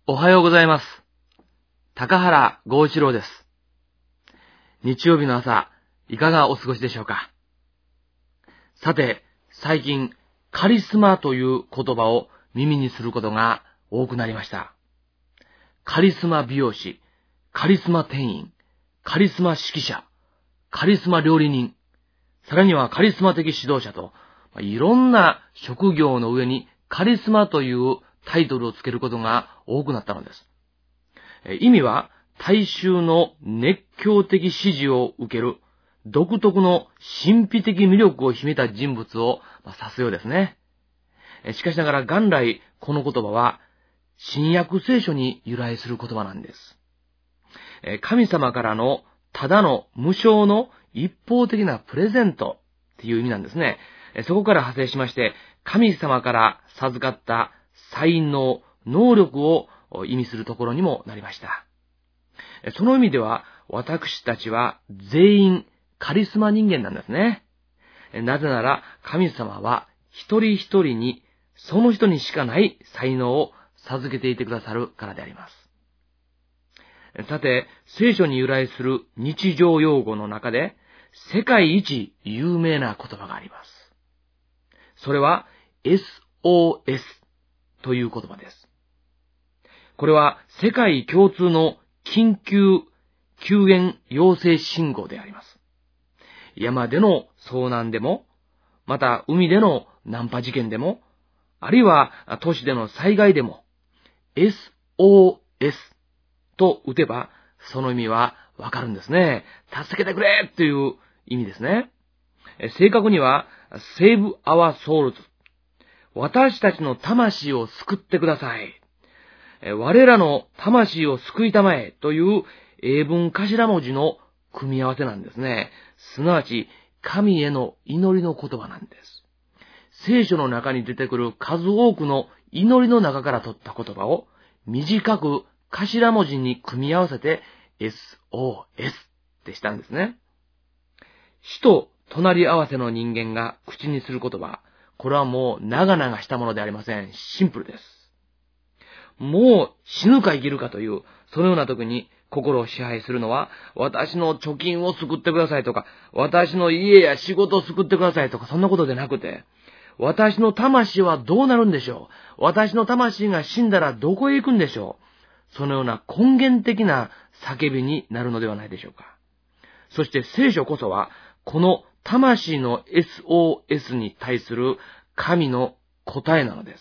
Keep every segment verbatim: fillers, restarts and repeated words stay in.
おはようございます。高原剛一郎です。日曜日の朝、いかがお過ごしでしょうか。さて、最近、カリスマという言葉を耳にすることが多くなりました。カリスマ美容師、カリスマ店員、カリスマ指揮者、カリスマ料理人、さらにはカリスマ的指導者と、いろんな職業の上にカリスマというタイトルをつけることが多くなったのです。意味は、大衆の熱狂的支持を受ける独特の神秘的魅力を秘めた人物を指すようですね。しかしながら元来この言葉は新約聖書に由来する言葉なんです。神様からのただの無償の一方的なプレゼントっていう意味なんですね。そこから派生しまして、神様から授かった才能、能力を意味するところにもなりました。その意味では、私たちは全員カリスマ人間なんですね。なぜなら、神様は一人一人に、その人にしかない才能を授けていてくださるからであります。さて、聖書に由来する日常用語の中で、世界一有名な言葉があります。それは エスオーエス という言葉です。これは世界共通の緊急救援要請信号であります。山での遭難でも、また海での難破事件でも、あるいは都市での災害でも、エスオーエス と打てば、その意味はわかるんですね。助けてくれという意味ですね。正確には、Save our souls。私たちの魂を救ってください。我らの魂を救いたまえという英文頭文字の組み合わせなんですね。すなわち、神への祈りの言葉なんです。聖書の中に出てくる数多くの祈りの中から取った言葉を短く頭文字に組み合わせて エスオーエス ってしたんですね。死と隣り合わせの人間が口にする言葉、これはもう長々したものではありません。シンプルです。もう死ぬか生きるかという、そのような時に心を支配するのは、私の貯金を救ってくださいとか、私の家や仕事を救ってくださいとか、そんなことでなくて、私の魂はどうなるんでしょう。私の魂が死んだらどこへ行くんでしょう。そのような根源的な叫びになるのではないでしょうか。そして聖書こそは、この魂の エスオーエス に対する神の答えなのです。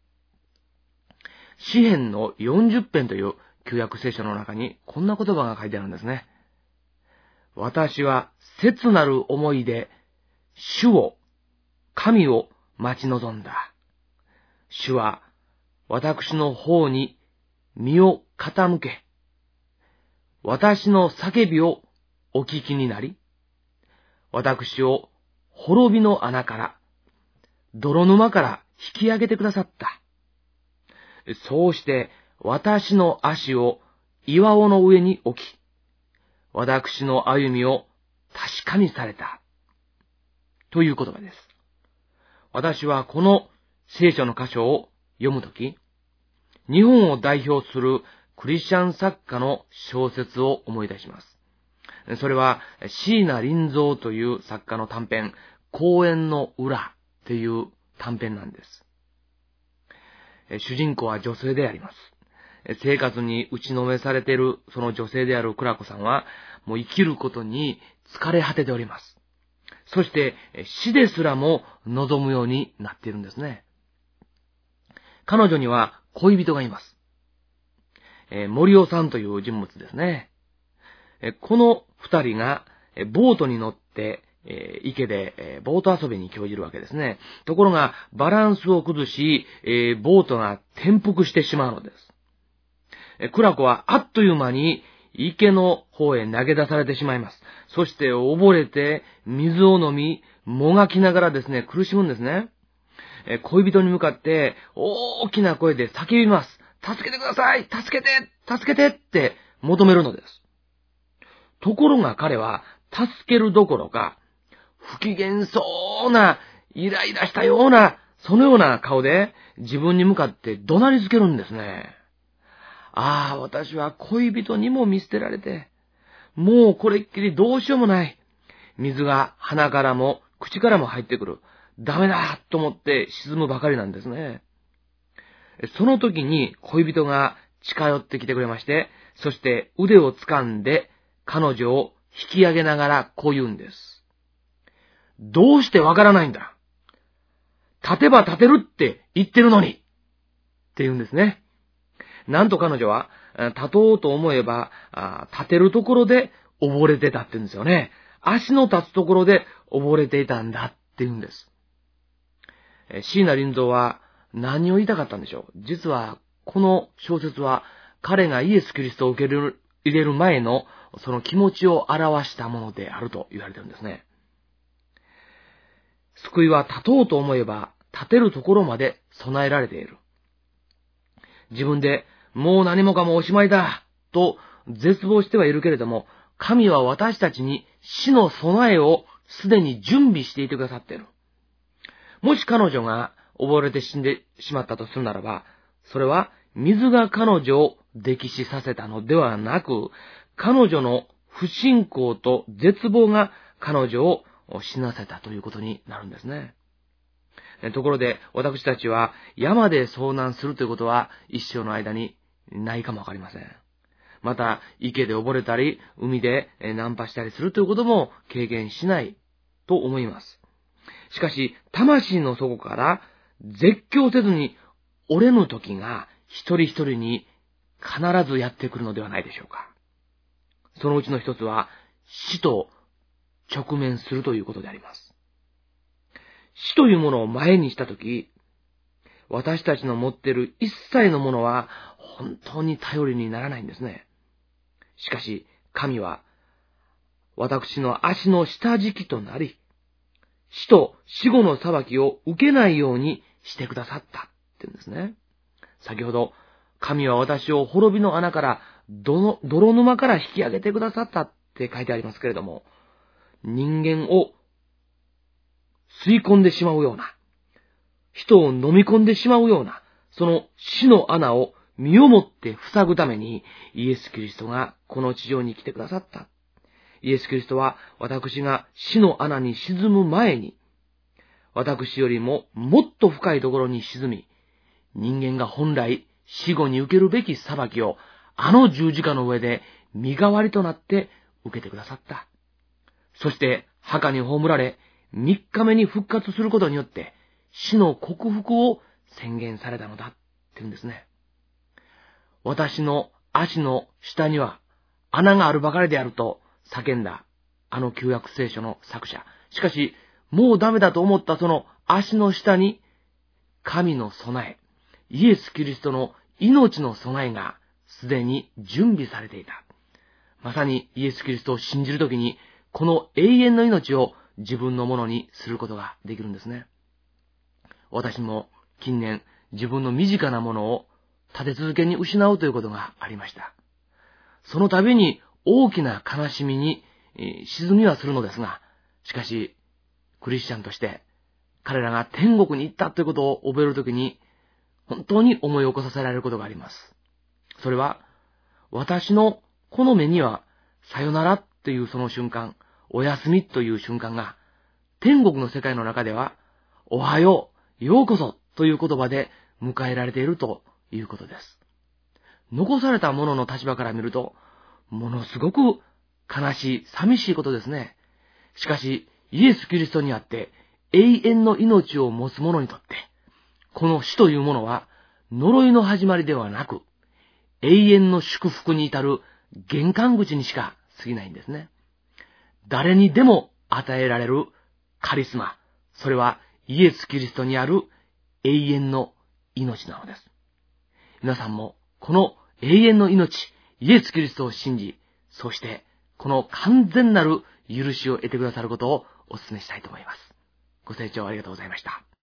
詩編のよんじゅっぺんという旧約聖書の中にこんな言葉が書いてあるんですね。私は切なる思いで主を、神を待ち望んだ。主は私の方に身を傾け、私の叫びをお聞きになり、私を滅びの穴から、泥沼から引き上げてくださった。そうして私の足を岩尾の上に置き、私の歩みを確かにされた。という言葉です。私はこの聖書の箇所を読むとき、日本を代表するクリスチャン作家の小説を思い出します。それは椎名林蔵という作家の短編、公園の裏っていう短編なんです。主人公は女性であります。生活に打ちのめされているその女性であるクラコさんは、もう生きることに疲れ果てております。そして死ですらも望むようになっているんですね。彼女には恋人がいます。えー、森尾さんという人物ですね。えー、この二人がボートに乗ってえー、池で、えー、ボート遊びに興じるわけですね。ところが、バランスを崩し、えー、ボートが転覆してしまうのです。えー、クラコはあっという間に池の方へ投げ出されてしまいます。そして溺れて、水を飲み、もがきながらですね、苦しむんですね。えー、恋人に向かって、大きな声で叫びます。助けてください、助けて助けてって求めるのです。ところが彼は、助けるどころか、不機嫌そうな、イライラしたような、そのような顔で自分に向かって怒鳴りつけるんですね。 ああ、私は恋人にも見捨てられて、もうこれっきりどうしようもない。水が鼻からも口からも入ってくる。ダメだと思って沈むばかりなんですね。その時に恋人が近寄ってきてくれまして、そして腕を掴んで彼女を引き上げながらこう言うんです。どうしてわからないんだ。立てば立てるって言ってるのにって言うんですね。なんと彼女は、立とうと思えば、立てるところで溺れてたって言うんですよね。足の立つところで溺れていたんだって言うんです。椎名林蔵は何を言いたかったんでしょう。実は、この小説は、彼がイエス・キリストを受け入れる前の、その気持ちを表したものであると言われているんですね。救いは立とうと思えば、立てるところまで備えられている。自分で、もう何もかもおしまいだと絶望してはいるけれども、神は私たちに死の備えをすでに準備していてくださっている。もし彼女が溺れて死んでしまったとするならば、それは水が彼女を溺死させたのではなく、彼女の不信仰と絶望が彼女を死なせたということになるんですね。ところで私たちは山で遭難するということは一生の間にないかもわかりません。また池で溺れたり海でナンパしたりするということも経験しないと思います。しかし魂の底から絶叫せずに折れぬ時が一人一人に必ずやってくるのではないでしょうか。そのうちの一つは死と直面するということであります。死というものを前にしたとき、私たちの持っている一切のものは本当に頼りにならないんですね。しかし、神は私の足の下敷きとなり、死と死後の裁きを受けないようにしてくださったって言うんですね。先ほど、神は私を滅びの穴から泥沼から引き上げてくださったって書いてありますけれども、人間を吸い込んでしまうような、人を飲み込んでしまうような、その死の穴を身をもって塞ぐために、イエス・キリストがこの地上に来てくださった。イエス・キリストは私が死の穴に沈む前に、私よりももっと深いところに沈み、人間が本来死後に受けるべき裁きを、あの十字架の上で身代わりとなって受けてくださった。そして墓に葬られ、三日目に復活することによって、死の克服を宣言されたのだって言うんですね。私の足の下には穴があるばかりであると叫んだあの旧約聖書の作者。しかし、もうダメだと思ったその足の下に神の備え、イエス・キリストの命の備えがすでに準備されていた。まさにイエス・キリストを信じるときに、この永遠の命を自分のものにすることができるんですね。私も近年自分の身近なものを立て続けに失うということがありました。その度に大きな悲しみに沈みはするのですが、しかしクリスチャンとして彼らが天国に行ったということを覚えるときに本当に思い起こさせられることがあります。それは私のこの目にはさよならというその瞬間、おやすみという瞬間が天国の世界の中ではおはよう、ようこそという言葉で迎えられているということです。残された者の立場から見ると、ものすごく悲しい、寂しいことですね。しかし、イエス・キリストにあって永遠の命を持つ者にとって、この死というものは呪いの始まりではなく、永遠の祝福に至る玄関口にしか過ぎないんですね。誰にでも与えられるカリスマ、それはイエス・キリストにある永遠の命なのです。皆さんもこの永遠の命、イエス・キリストを信じ、そしてこの完全なる許しを得てくださることをお勧めしたいと思います。ご清聴ありがとうございました。